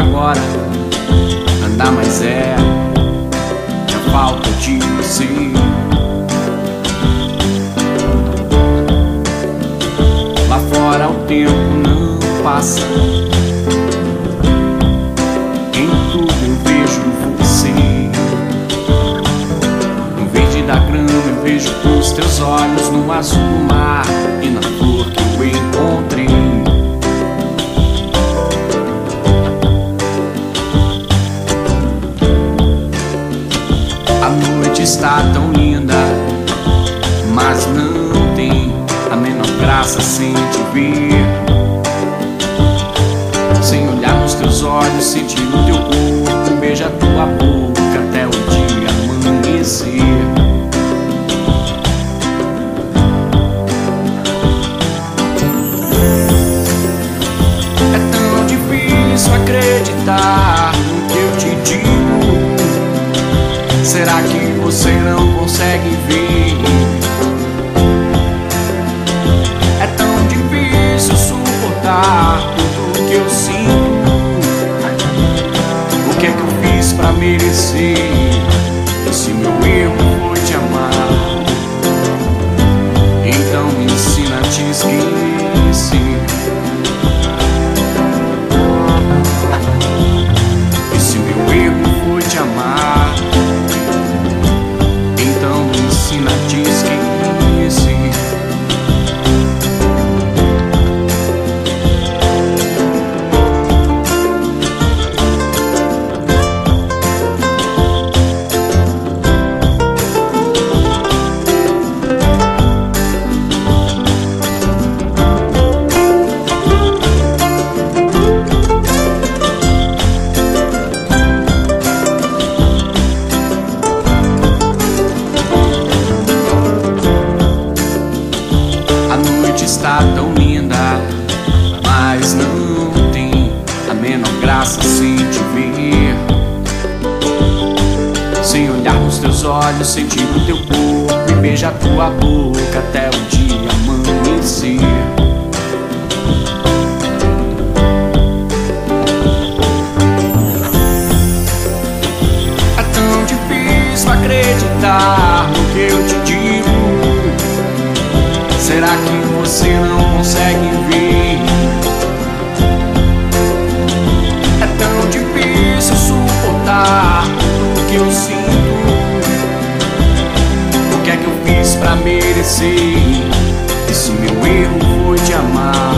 agora andar, mas é a falta de você. Lá fora o tempo não passa, em tudo eu vejo você. No verde da grama eu vejo os teus olhos, no azul do mar e na flor que eu encontrei. A noite está tão linda, mas não tem a menor graça sem te ver. Sem olhar nos teus olhos, sentir o teu corpo, beijar tua boca até o dia amanhecer. É tão difícil acreditar no que eu te digo. Será que você não consegue ver? É tão difícil suportar tudo que eu sinto. O que é que eu fiz pra merecer esse meu erro foi te amar? Então me ensina a te esquecer. Esse meu erro foi te amar. Então me ensina a te esquecer. Está tão linda, mas não tem a menor graça sem te ver. Sem olhar nos teus olhos, sentir o teu corpo e beijar tua boca até o dia amanhecer. É tão difícil acreditar no que eu te digo. Será que você não consegue ver? É tão difícil suportar tudo que eu sinto. O que é que eu fiz pra merecer esse meu erro foi te amar?